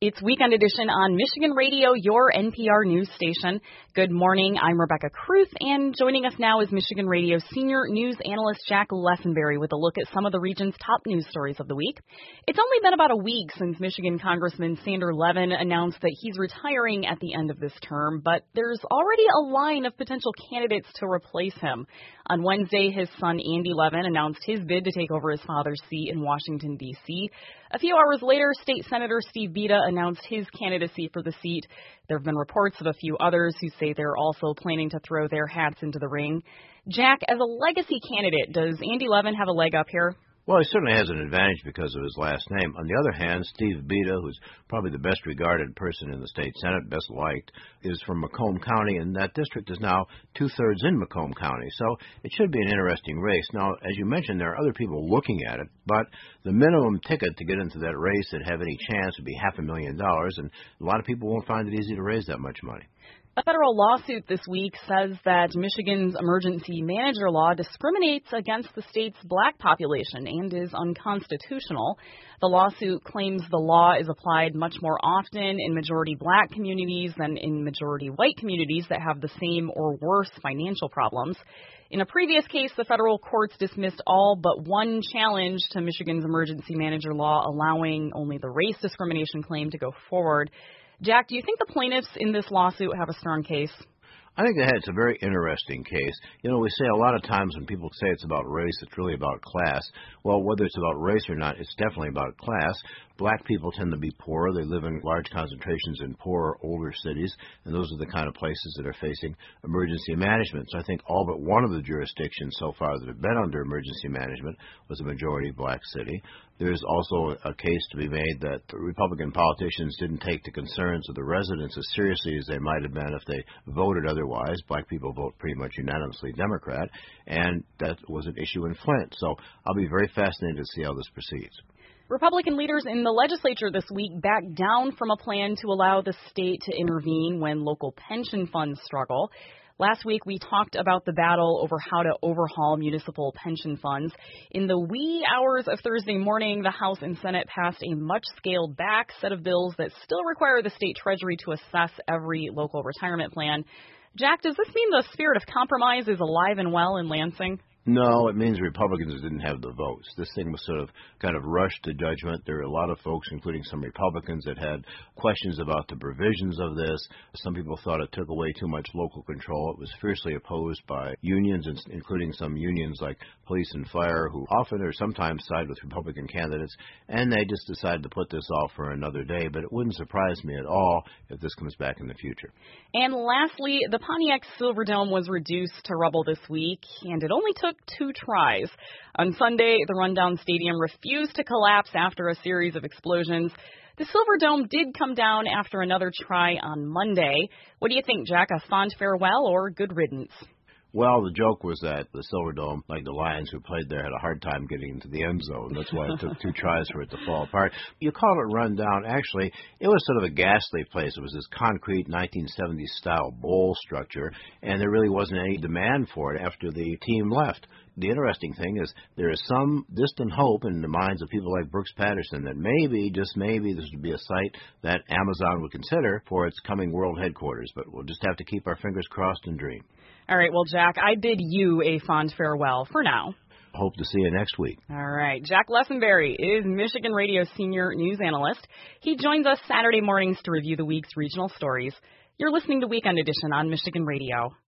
It's Weekend Edition on Michigan Radio, your NPR news station. Good morning. I'm Rebecca Kruth, and joining us now is Michigan Radio senior news analyst Jack Lessenberry with a look at some of the region's top news stories of the week. It's only been about a week since Michigan Congressman Sander Levin announced that he's retiring at the end of this term, but there's already a line of potential candidates to replace him. On Wednesday, his son Andy Levin announced his bid to take over his father's seat in Washington, D.C. A few hours later, State Senator Steve Beda announced his candidacy for the seat. There have been reports of a few others who say they're also planning to throw their hats into the ring. Jack, as a legacy candidate, does Andy Levin have a leg up here? Well, he certainly has an advantage because of his last name. On the other hand, Steve Beda, who's probably the best regarded person in the state Senate, best liked, is from Macomb County, and that district is now two-thirds in Macomb County. So it should be an interesting race. Now, as you mentioned, there are other people looking at it, but the minimum ticket to get into that race and have any chance would be $500,000, and a lot of people won't find it easy to raise that much money. A federal lawsuit this week says that Michigan's emergency manager law discriminates against the state's black population and is unconstitutional. The lawsuit claims the law is applied much more often in majority black communities than in majority white communities that have the same or worse financial problems. In a previous case, the federal courts dismissed all but one challenge to Michigan's emergency manager law, allowing only the race discrimination claim to go forward. Jack, do you think the plaintiffs in this lawsuit have a strong case? I think that it's a very interesting case. You know, we say a lot of times when people say it's about race, it's really about class. Well, whether it's about race or not, it's definitely about class. Black people tend to be poor. They live in large concentrations in poorer, older cities, and those are the kind of places that are facing emergency management. So I think all but one of the jurisdictions so far that have been under emergency management was a majority black city. There's also a case to be made that the Republican politicians didn't take the concerns of the residents as seriously as they might have been if they voted otherwise. Black people vote pretty much unanimously Democrat, and that was an issue in Flint. So I'll be very fascinated to see how this proceeds. Republican leaders in the legislature this week backed down from a plan to allow the state to intervene when local pension funds struggle. Last week, we talked about the battle over how to overhaul municipal pension funds. In the wee hours of Thursday morning, the House and Senate passed a much scaled back set of bills that still require the state treasury to assess every local retirement plan. Jack, does this mean the spirit of compromise is alive and well in Lansing? No, it means Republicans didn't have the votes. This thing was sort of kind of rushed to judgment. There were a lot of folks, including some Republicans, that had questions about the provisions of this. Some people thought it took away too much local control. It was fiercely opposed by unions, including some unions like police and fire, who often or sometimes side with Republican candidates, and they just decided to put this off for another day. But it wouldn't surprise me at all if this comes back in the future. And lastly, the Pontiac Silverdome was reduced to rubble this week, and it only took 2 tries. On Sunday, the rundown stadium refused to collapse after a series of explosions. The Silverdome did come down after another try on Monday. What do you think, Jack? A fond farewell or good riddance? Well, the joke was that the Silverdome, like the Lions who played there, had a hard time getting into the end zone. That's why it took 2 tries for it to fall apart. You call it run down. Actually, it was sort of a ghastly place. It was this concrete 1970s-style bowl structure, and there really wasn't any demand for it after the team left. The interesting thing is there is some distant hope in the minds of people like Brooks Patterson that maybe, just maybe, this would be a site that Amazon would consider for its coming world headquarters. But we'll just have to keep our fingers crossed and dream. All right, well, Jack, I bid you a fond farewell for now. Hope to see you next week. All right. Jack Lessenberry is Michigan Radio senior news analyst. He joins us Saturday mornings to review the week's regional stories. You're listening to Weekend Edition on Michigan Radio.